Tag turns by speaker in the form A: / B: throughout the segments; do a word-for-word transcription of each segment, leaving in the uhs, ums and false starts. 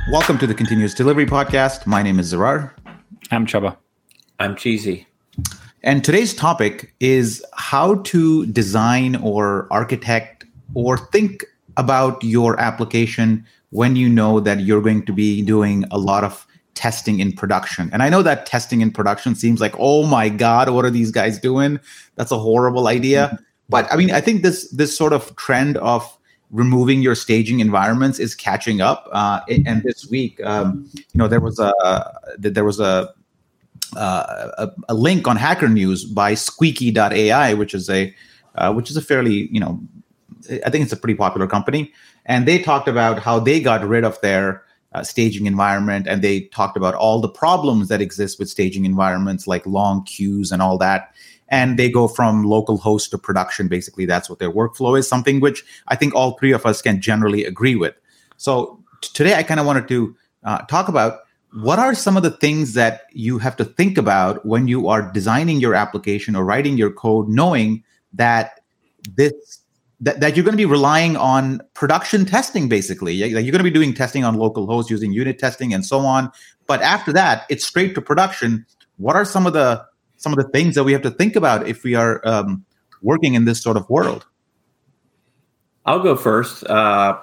A: Welcome to the Continuous Delivery Podcast. My name is Zarar.
B: I'm Chaba.
C: I'm Cheesy.
A: And today's topic is how to design or architect or think about your application when you know that you're going to be doing a lot of testing in production. And I know that testing in production seems like, oh my God, what are these guys doing? That's a horrible idea. Mm-hmm. But I mean, I think this this sort of trend of removing your staging environments is catching up. Uh, and this week, um, you know, there was a there was a uh, a, a link on Hacker News by Squeaky dot A I, which is a uh, which is a fairly, you know, I think it's a pretty popular company. And they talked about how they got rid of their uh, staging environment, and they talked about all the problems that exist with staging environments, like long queues and all that. And they go from local host to production. Basically, that's what their workflow is, something which I think all three of us can generally agree with. So t- today I kind of wanted to uh, talk about what are some of the things that you have to think about when you are designing your application or writing your code, knowing that this that, that you're going to be relying on production testing, basically. Like you're going to be doing testing on local hosts using unit testing and so on. But after that, it's straight to production. What are some of the some of the things that we have to think about if we are um, working in this sort of world?
C: I'll go first. Uh,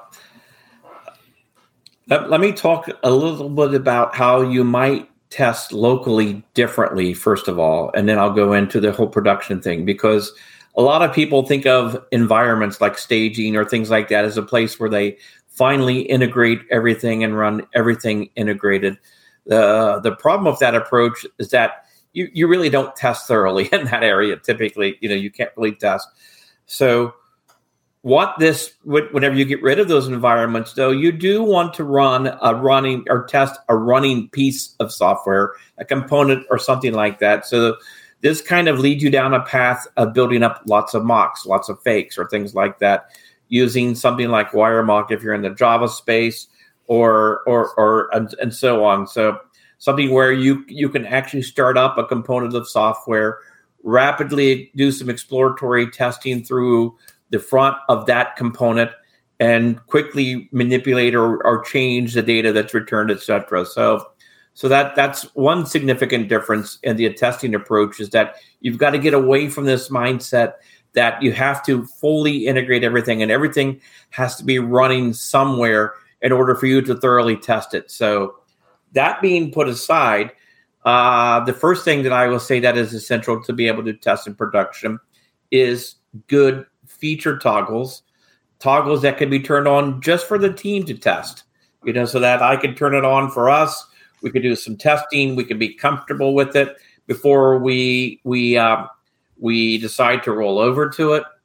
C: let, let me talk a little bit about how you might test locally differently, first of all, and then I'll go into the whole production thing, because a lot of people think of environments like staging or things like that as a place where they finally integrate everything and run everything integrated. The, the problem with that approach is that You you really don't test thoroughly in that area. Typically, you know, you can't really test. So what this, whenever you get rid of those environments, though, you do want to run a running or test a running piece of software, a component or something like that. So this kind of leads you down a path of building up lots of mocks, lots of fakes or things like that, using something like WireMock if you're in the Java space or, or, or, and, and so on. So something where you you can actually start up a component of software, rapidly do some exploratory testing through the front of that component, and quickly manipulate or, or change the data that's returned, et cetera. So, so that that's one significant difference in the testing approach, is that you've got to get away from this mindset that you have to fully integrate everything, and everything has to be running somewhere in order for you to thoroughly test it. So, that being put aside, uh, the first thing that I will say that is essential to be able to test in production is good feature toggles, toggles that can be turned on just for the team to test, you know, so that I can turn it on for us. We could do some testing. We can be comfortable with it before we we uh, we decide to roll over to it.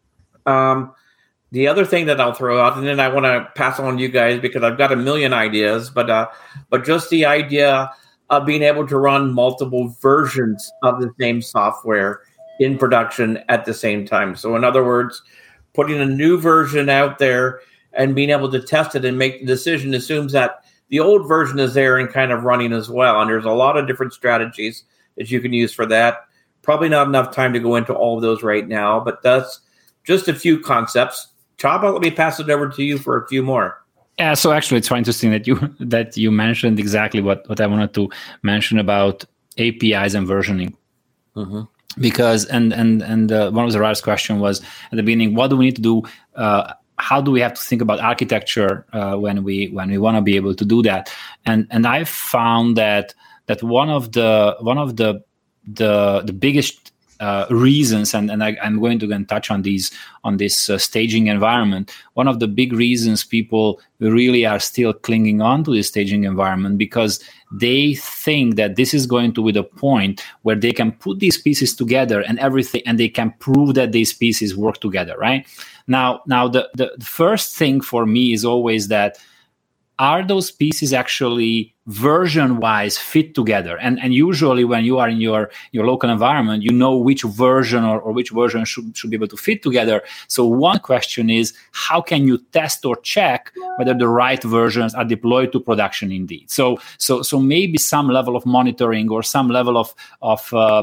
C: Um, The other thing that I'll throw out, and then I want to pass on to you guys because I've got a million ideas, but uh, but just the idea of being able to run multiple versions of the same software in production at the same time. So in other words, putting a new version out there and being able to test it and make the decision assumes that the old version is there and kind of running as well. And there's a lot of different strategies that you can use for that. Probably not enough time to go into all of those right now, but that's just a few concepts. Chaba, let me pass it over to you for a few more.
B: Yeah, so actually it's quite interesting that you that you mentioned exactly what, what I wanted to mention about A P Is and versioning. Mm-hmm. Because, and and and uh, one of the last question was at the beginning, what do we need to do? Uh, how do we have to think about architecture uh, when we when we want to be able to do that? And and I found that that one of the one of the the the biggest Uh, reasons, and, and I, I'm going to again touch on these on this uh, staging environment. One of the big reasons people really are still clinging on to this staging environment, because they think that this is going to be the point where they can put these pieces together and everything, and they can prove that these pieces work together. Right now, now the the, the first thing for me is always that, are those pieces actually version-wise fit together? And and usually when you are in your, your local environment, you know which version or, or which version should, should be able to fit together. So one question is, how can you test or check whether the right versions are deployed to production indeed? So so so maybe some level of monitoring or some level of, of uh,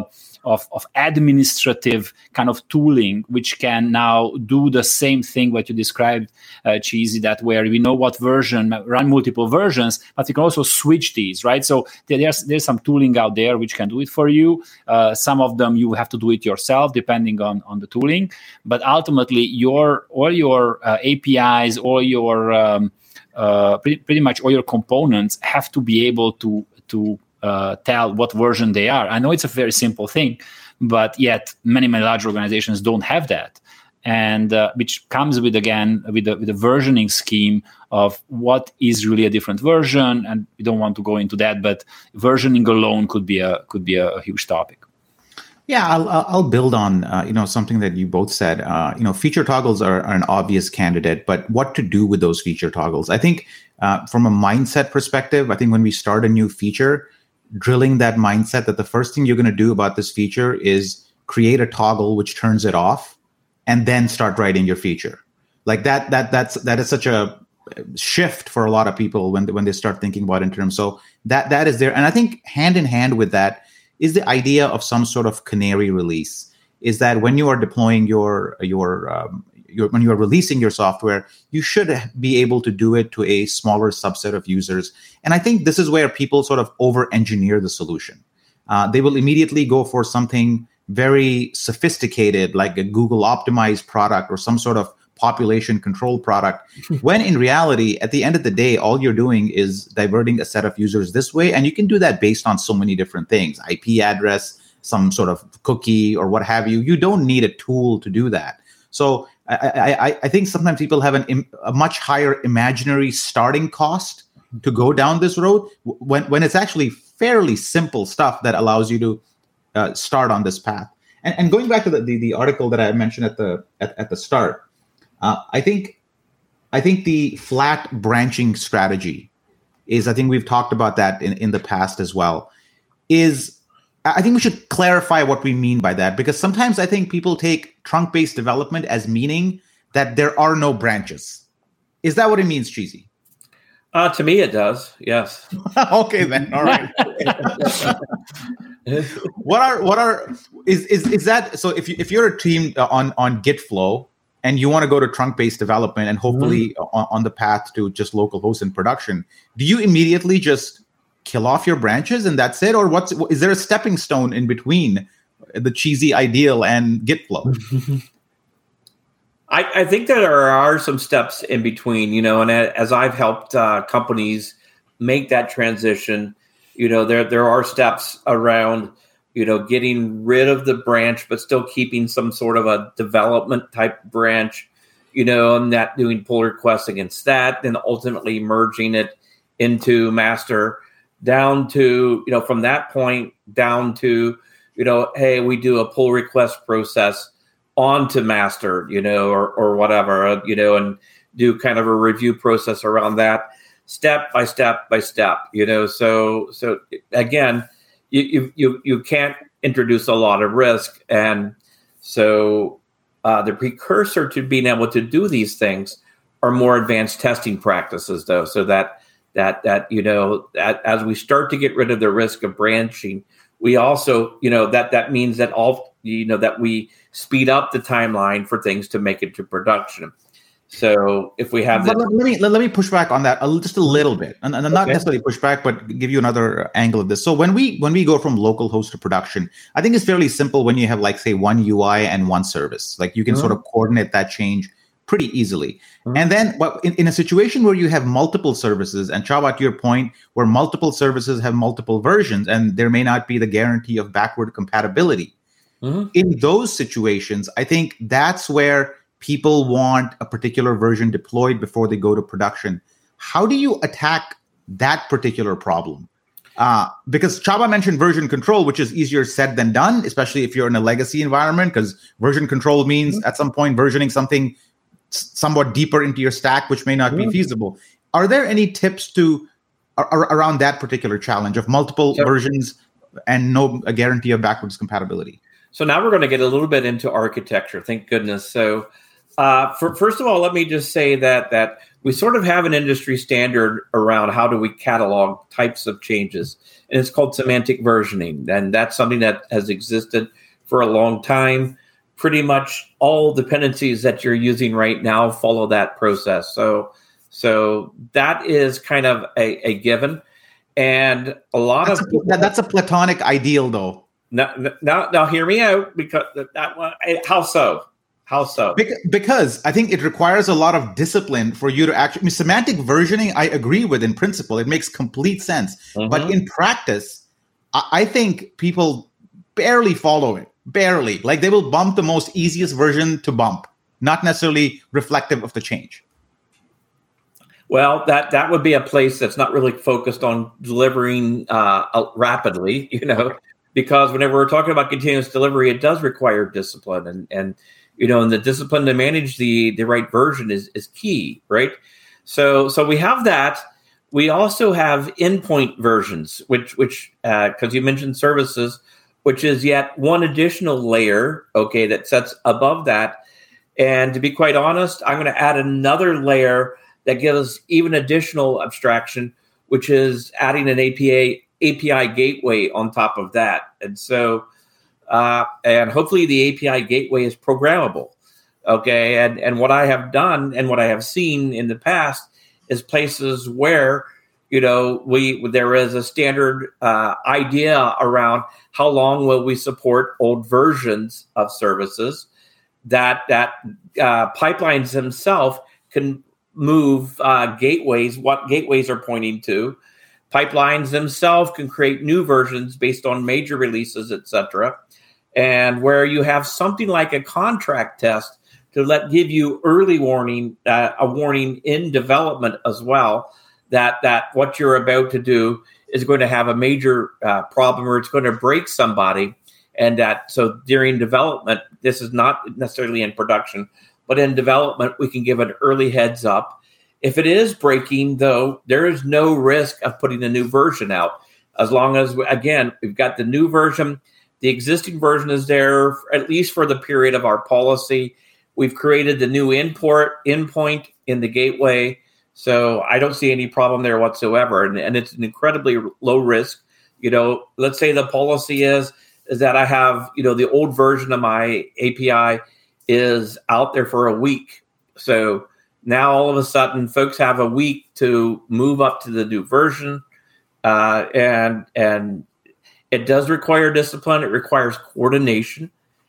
B: of, of administrative kind of tooling, which can now do the same thing what you described, uh, Cheesy, that where we know what version, run multiple versions, but we can also switch these, right? So there's there's some tooling out there which can do it for you. Uh, some of them you have to do it yourself, depending on, on the tooling. But ultimately, your all your uh, A P Is, all your um, uh, pretty, pretty much all your components have to be able to to uh, tell what version they are. I know it's a very simple thing, but yet many many large organizations don't have that, and uh, which comes with again with the, with the versioning scheme of what is really a different version. And we don't want to go into that, but versioning alone could be a could be a, a huge topic.
A: Yeah, I'll I'll build on uh, you know something that you both said. Uh, you know, feature toggles are, are an obvious candidate, but what to do with those feature toggles? I think uh, from a mindset perspective, I think when we start a new feature, drilling that mindset that the first thing you're going to do about this feature is create a toggle which turns it off, and then start writing your feature. Like that that that's that is such a shift for a lot of people when when they start thinking about it in terms. So that that is there, and I think hand in hand with that is the idea of some sort of canary release. Is that when you are deploying your your, um, your when you are releasing your software, you should be able to do it to a smaller subset of users. And I think this is where people sort of over-engineer the solution. Uh, they will immediately go for something very sophisticated, like a Google optimized product or some sort of population control product, when in reality, at the end of the day, all you're doing is diverting a set of users this way. And you can do that based on so many different things, I P address, some sort of cookie or what have you. You don't need a tool to do that. So I, I, I think sometimes people have an, a much higher imaginary starting cost to go down this road when, when it's actually fairly simple stuff that allows you to uh, start on this path. And, and going back to the, the, the article that I mentioned at the at, at the start, Uh, I think, I think the flat branching strategy is. I think we've talked about that in, in the past as well. Is I think we should clarify what we mean by that, because sometimes I think people take trunk-based development as meaning that there are no branches. Is that what it means, Cheesy?
C: Uh, to me, it does. Yes.
A: Okay, then. All right. what are what are is is is that so? If you, if you're a team on on GitFlow, and you want to go to trunk-based development and hopefully mm-hmm. on, on the path to just local host and production, do you immediately just kill off your branches and that's it? Or what's is there a stepping stone in between the Cheesy ideal and GitFlow?
C: I, I think that there are some steps in between, you know, and as I've helped uh, companies make that transition, you know, there there are steps around, you know, getting rid of the branch, but still keeping some sort of a development type branch, you know, and that doing pull requests against that, then ultimately merging it into master down to, you know, from that point down to, you know, hey, we do a pull request process onto master, you know, or, or whatever, you know, and do kind of a review process around that step by step by step, you know, so, so again, You, you you can't introduce a lot of risk, and so uh, the precursor to being able to do these things are more advanced testing practices, though. So that that that you know, that as we start to get rid of the risk of branching, we also you know that that means that all you know that we speed up the timeline for things to make it to production. So if we have,
A: let, let me let, let me push back on that a, just a little bit, and, and not
C: okay.
A: necessarily push back, but give you another angle of this. So when we when we go from local host to production, I think it's fairly simple when you have like say one U I and one service. Like you can mm-hmm. sort of coordinate that change pretty easily. Mm-hmm. And then, but in, in a situation where you have multiple services, and Csaba, to your point, where multiple services have multiple versions, and there may not be the guarantee of backward compatibility. Mm-hmm. In those situations, I think that's where people want a particular version deployed before they go to production. How do you attack that particular problem? Uh, because Csaba mentioned version control, which is easier said than done, especially if you're in a legacy environment, because version control means mm-hmm. at some point versioning something s- somewhat deeper into your stack, which may not mm-hmm. be feasible. Are there any tips to ar- around that particular challenge of multiple sure. versions and no a guarantee of backwards compatibility?
C: So now we're going to get a little bit into architecture. Thank goodness. So Uh, for, first of all, let me just say that that we sort of have an industry standard around how do we catalog types of changes, and it's called semantic versioning, and that's something that has existed for a long time. Pretty much all dependencies that you're using right now follow that process. So, so that is kind of a, a given, and a lot
A: that's
C: of
A: a,
C: people,
A: that's a platonic ideal, though.
C: Now, now, now, hear me out because that one. How so? How so?
A: Because I think it requires a lot of discipline for you to actually. I mean, semantic versioning, I agree with in principle. It makes complete sense. Mm-hmm. But in practice, I think people barely follow it. Barely. Like they will bump the most easiest version to bump, not necessarily reflective of the change.
C: Well, that, that would be a place that's not really focused on delivering uh, rapidly, you know, because whenever we're talking about continuous delivery, it does require discipline and, and you know, and the discipline to manage the, the right version is, is key, right? So so we have that. We also have endpoint versions, which which because uh, you mentioned services, which is yet one additional layer, okay, that sits above that. And to be quite honest, I'm going to add another layer that gives even additional abstraction, which is adding an A P I A P I gateway on top of that. And so. Uh, and hopefully the A P I gateway is programmable. Okay. And, and what I have done and what I have seen in the past is places where, you know, we, there is a standard uh, idea around how long will we support old versions of services that, that uh, pipelines themselves can move uh, gateways, what gateways are pointing to. Pipelines themselves can create new versions based on major releases, et cetera. And where you have something like a contract test to let give you early warning, uh, a warning in development as well, that that what you're about to do is going to have a major uh, problem or it's going to break somebody. And that so during development, this is not necessarily in production, but in development, we can give an early heads up. If it is breaking, though, there is no risk of putting a new version out. As long as, again, we've got the new version. The existing version is there, at least for the period of our policy. We've created the new import endpoint in the gateway. So I don't see any problem there whatsoever. And, and it's an incredibly low risk. You know, let's say the policy is, is that I have, you know, the old version of my A P I is out there for a week. So now all of a sudden folks have a week to move up to the new version. Uh, and, and, It does require discipline. It requires coordination,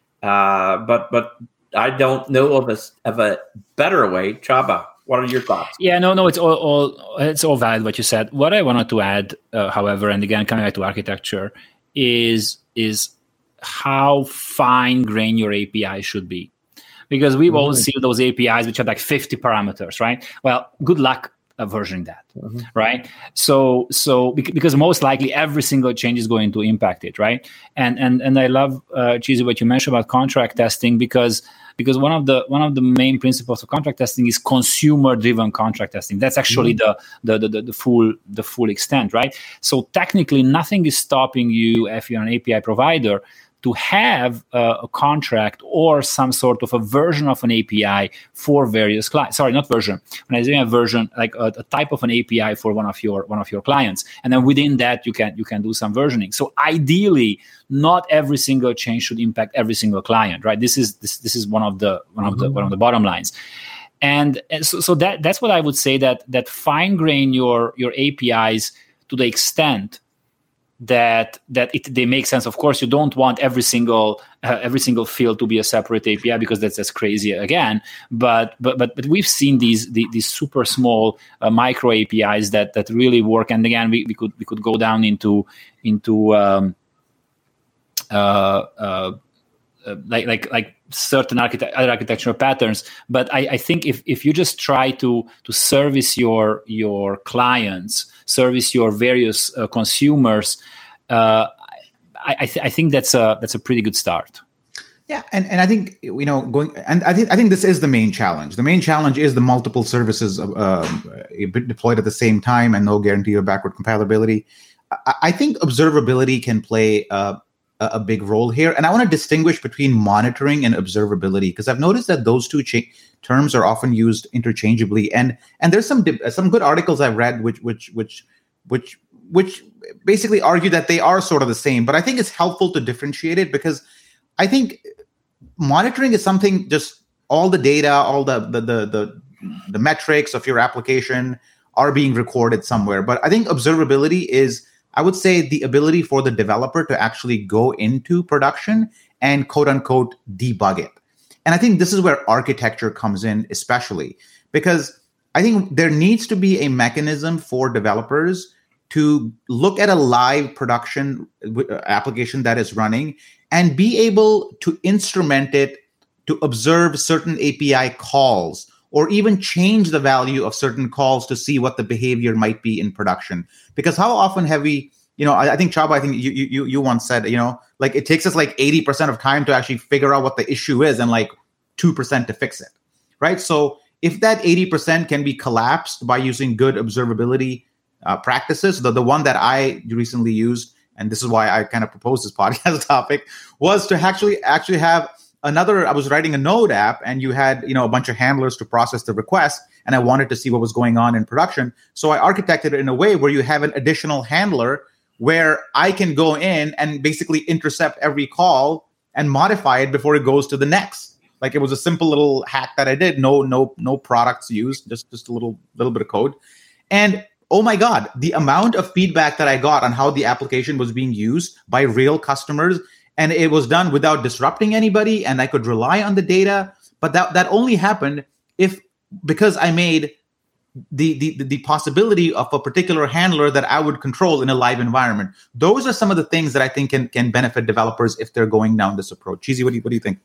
C: uh, but but I don't know of a of a better way. Chaba, what are your thoughts?
B: Yeah, no, no, it's all, all it's all valid what you said. What I wanted to add, uh, however, and again coming back to architecture, is is how fine grained your A P I should be, because we've mm-hmm. all seen those A P Is which have like fifty parameters, right? Well, good luck uh, versioning that, mm-hmm. right? So, so because most likely every single change is going to impact it, right? And and and I love uh, Cheesy what you mentioned about contract testing, because because one of the one of the main principles of contract testing is consumer-driven contract testing. That's actually mm-hmm. the, the the the full the full extent, right? So technically, nothing is stopping you if you're an A P I provider to have uh, a contract or some sort of a version of an A P I for various clients. Sorry, not version. When I say a version, like a, a type of an A P I for one of your one of your clients, and then within that you can you can do some versioning. So ideally, not every single change should impact every single client, right? This is this this is one of the one of the one of the bottom lines. And, and so, so that that's what I would say, that that fine grain your your A P Is to the extent that that it, they make sense. Of course, you don't want every single uh, every single field to be a separate A P I, because that's that's crazy again. But but but but we've seen these the, these super small uh, micro A P Is that that really work. And again, we, we could we could go down into into um, uh, uh, uh, like like like certain architect- other architectural patterns. But I, I think if if you just try to to service your your clients, service your various uh, consumers, uh, I I, th- I think that's a that's a pretty good start.
A: Yeah, and, and I think you know going and I think I think this is the main challenge. The main challenge is the multiple services uh, deployed at the same time and no guarantee of backward compatibility. I, I think observability can play a, a, a big role here. And I want to distinguish between monitoring and observability, because I've noticed that those two cha- terms are often used interchangeably. And and there's some some good articles I've read which which which which which basically argue that they are sort of the same. But I think it's helpful to differentiate it, because I think monitoring is something, just all the data, all the the the the, the metrics of your application are being recorded somewhere. But I think observability is, I would say, the ability for the developer to actually go into production and quote unquote debug it. And I think this is where architecture comes in, especially because I think there needs to be a mechanism for developers to look at a live production application that is running and be able to instrument it, to observe certain A P I calls, or even change the value of certain calls to see what the behavior might be in production. Because how often have we, you know, I, I think Csaba, I think you you you once said, you know, like it takes us like eighty percent of time to actually figure out what the issue is and like two percent to fix it, right? So if that eighty percent can be collapsed by using good observability uh, practices, the, the one that I recently used, and this is why I kind of proposed this podcast topic, was to actually actually have another, I was writing a Node app, and you had, you know, a bunch of handlers to process the request, and I wanted to see what was going on in production. So I architected it in a way where you have an additional handler where I can go in and basically intercept every call and modify it before it goes to the next. Like, it was a simple little hack that I did. No, no, no products used, just, just a little, little bit of code. And oh my God, the amount of feedback that I got on how the application was being used by real customers. And it was done without disrupting anybody, and I could rely on the data. But that that only happened if because I made the, the the possibility of a particular handler that I would control in a live environment. Those are some of the things that I think can can benefit developers if they're going down this approach. Cheesy, what do you what do you think?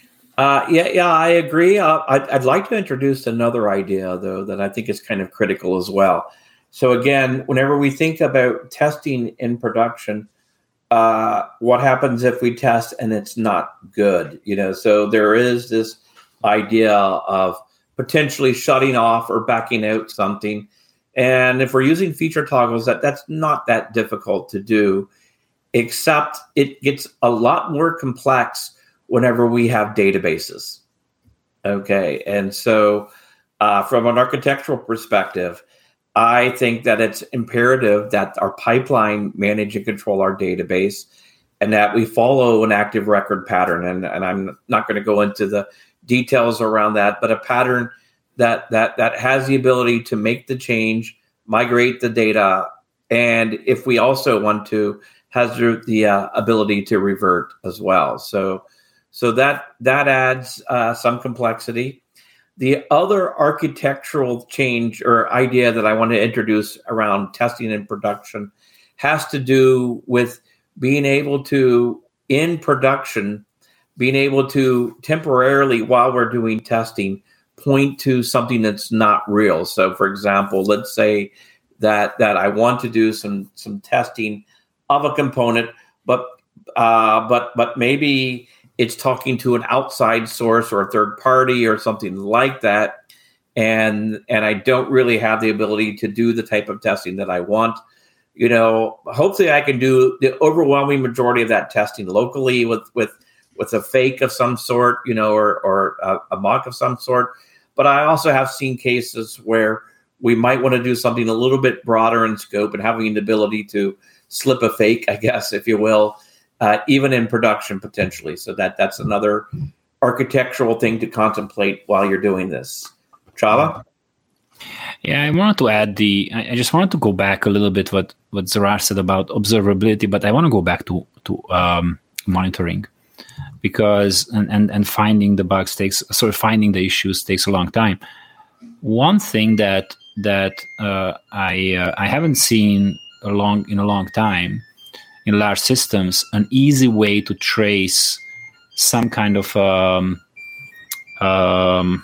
C: Uh, yeah, yeah, I agree. Uh, I'd, I'd like to introduce another idea, though, that I think is kind of critical as well. So again, whenever we think about testing in production, Uh, what happens if we test and it's not good? You know, so there is this idea of potentially shutting off or backing out something. And if we're using feature toggles, that that's not that difficult to do, except it gets a lot more complex whenever we have databases. Okay. And so uh, from an architectural perspective, I think that it's imperative that our pipeline manage and control our database, and that we follow an active record pattern. And, and I'm not going to go into the details around that, but a pattern that that that has the ability to make the change, migrate the data, and if we also want to, has the uh, ability to revert as well. So so that that adds uh, some complexity. The other architectural change or idea that I want to introduce around testing and production has to do with being able to, in production, being able to temporarily, while we're doing testing, point to something that's not real. So, for example, let's say that that I want to do some some testing of a component, but uh, but but maybe it's talking to an outside source or a third party or something like that. And, and I don't really have the ability to do the type of testing that I want. You know, hopefully I can do the overwhelming majority of that testing locally with, with, with a fake of some sort, you know, or, or a, a mock of some sort. But I also have seen cases where we might want to do something a little bit broader in scope, and having the ability to slip a fake, I guess, if you will, Uh, even in production potentially. So that that's another architectural thing to contemplate while you're doing this. Csaba?
B: Yeah, I wanted to add the, I just wanted to go back a little bit what, what Zarar said about observability, but I want to go back to, to um, monitoring, because, and, and, and finding the bugs takes, sort of finding the issues takes a long time. One thing that, that uh, I, uh, I haven't seen a long, in a long time in large systems, an easy way to trace some kind of um, um,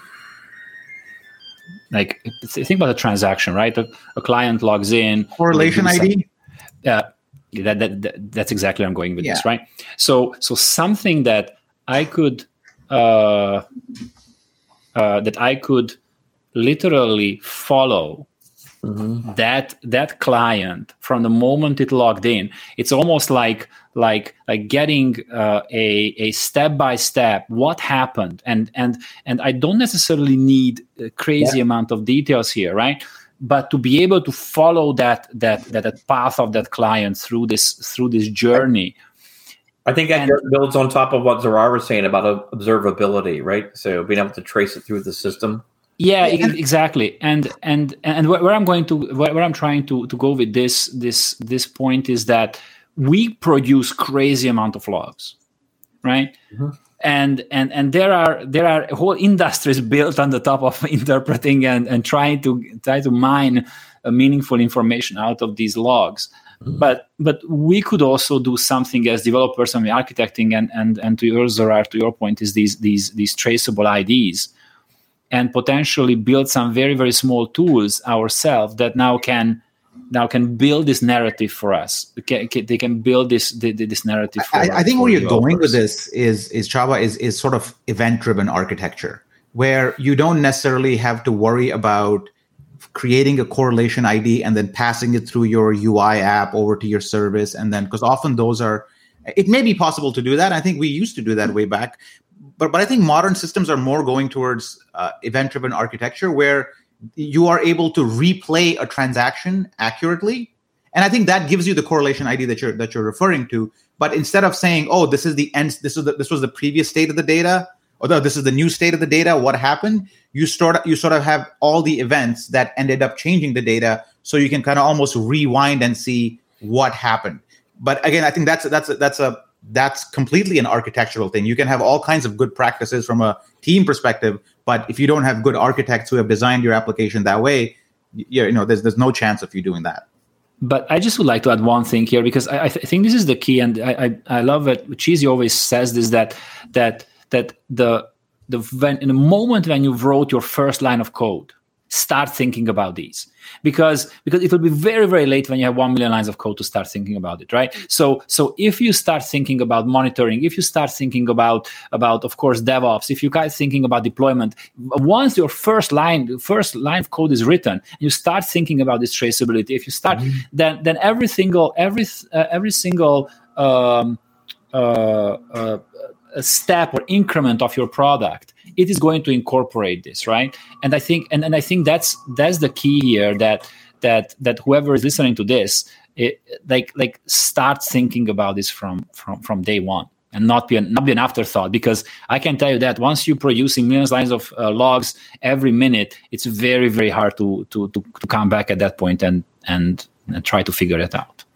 B: like think about a transaction, right? A, a client logs in,
A: correlation I D.
B: Yeah, uh, that, that, that that's exactly where I'm going with
A: yeah.
B: this, right? So so something that I could uh, uh, that I could literally follow. Mm-hmm. That that client, from the moment it logged in, it's almost like like like getting uh, a a step by step what happened, and and and I don't necessarily need a crazy yeah. amount of details here, right? But to be able to follow that that that, that path of that client through this through this journey.
C: I think that and, builds on top of what Zarar was saying about observability, right? So being able to trace it through the system.
B: Yeah, exactly. And and and where I'm going to where I'm trying to to go with this this this point is that we produce crazy amount of logs, right? Mm-hmm. And and and there are there are whole industries built on the top of interpreting and, and trying to try to mine uh, meaningful information out of these logs. Mm-hmm. But but we could also do something as developers and architecting, and and and to yours, Zarar, to your point, is these these these traceable I Ds, and potentially build some very very small tools ourselves that now can. Now can build this narrative for us. Can, can, they can build this this narrative. For
A: I,
B: us,
A: I think
B: for
A: where you're
B: developers.
A: going with this is is Csaba is is sort of event-driven architecture, where you don't necessarily have to worry about creating a correlation I D and then passing it through your U I app over to your service, and then because often those are. It may be possible to do that. I think we used to do that way back, but but I think modern systems are more going towards uh, event-driven architecture, where you are able to replay a transaction accurately. And I think that gives you the correlation I D that you're that you're referring to. But instead of saying, oh, this is the end, this is the, this was the previous state of the data, or no, this is the new state of the data, what happened? You start you sort of have all the events that ended up changing the data, so you can kind of almost rewind and see what happened. But again, I think that's that's a, that's a that's completely an architectural thing. You can have all kinds of good practices from a team perspective, but if you don't have good architects who have designed your application that way, you, you know, there's there's no chance of you doing that.
B: But I just would like to add one thing here, because I, I th- think this is the key, and I I, I love it. Cheesy always says this, that that that the the when, in the moment when you wrote your first line of code, start thinking about these, because because it will be very very late when you have one million lines of code to start thinking about it, right? So so if you start thinking about monitoring, if you start thinking about about of course DevOps, if you start thinking about deployment, once your first line first line of code is written, you start thinking about this traceability. If you start, mm-hmm. then then every single every uh, every single um, uh, uh, step or increment of your product, it is going to incorporate this, right? And I think, and, and I think that's that's the key here. That that that whoever is listening to this, it, like like start thinking about this from from from day one, and not be an, not be an afterthought. Because I can tell you that once you're producing millions of lines of uh, logs every minute, it's very very hard to to to to come back at that point and and, and try to figure it out.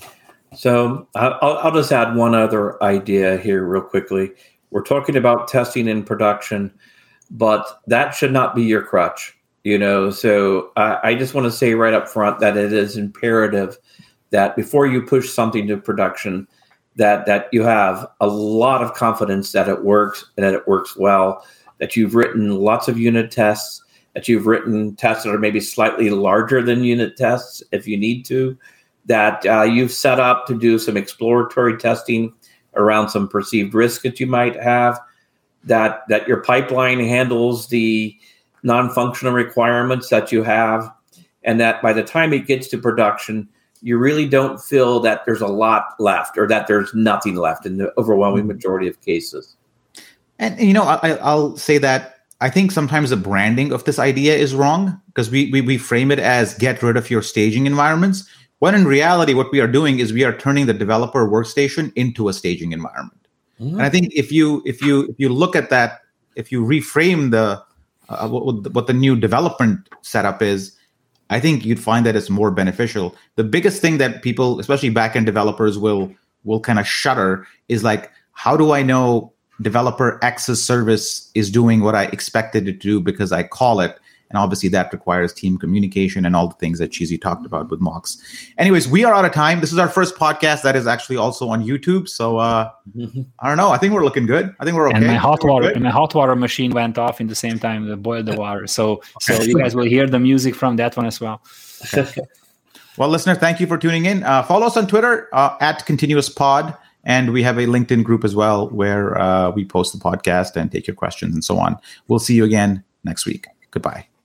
C: So I'll, I'll just add one other idea here real quickly. We're talking about testing in production, but that should not be your crutch, you know. So I, I just want to say right up front that it is imperative that before you push something to production, that that you have a lot of confidence that it works and that it works well, that you've written lots of unit tests, that you've written tests that are maybe slightly larger than unit tests if you need to, that uh, you've set up to do some exploratory testing around some perceived risk that you might have, that that your pipeline handles the non-functional requirements that you have, and that by the time it gets to production, you really don't feel that there's a lot left or that there's nothing left in the overwhelming majority of cases.
A: And, you know, I, I'll say that I think sometimes the branding of this idea is wrong, because we, we we frame it as get rid of your staging environments, when in reality, what we are doing is we are turning the developer workstation into a staging environment. Mm-hmm. And I think if you if you if you look at that, if you reframe the uh, what, what the new development setup is, I think you'd find that it's more beneficial. The biggest thing that people, especially backend developers, will will kind of shudder is like, how do I know developer X's service is doing what I expected it to do because I call it? And obviously that requires team communication and all the things that Cheesy talked about with mocks. Anyways, we are out of time. This is our first podcast that is actually also on YouTube. So uh, mm-hmm. I don't know. I think we're looking good. I think we're okay.
B: And my hot water, and my hot water machine went off in the same time that boiled the water. So, okay. so you guys will hear the music from that one as well.
A: Okay. Well, listener, thank you for tuning in. Uh, follow us on Twitter uh, at Continuous Pod. And we have a LinkedIn group as well where uh, we post the podcast and take your questions and so on. We'll see you again next week. Goodbye.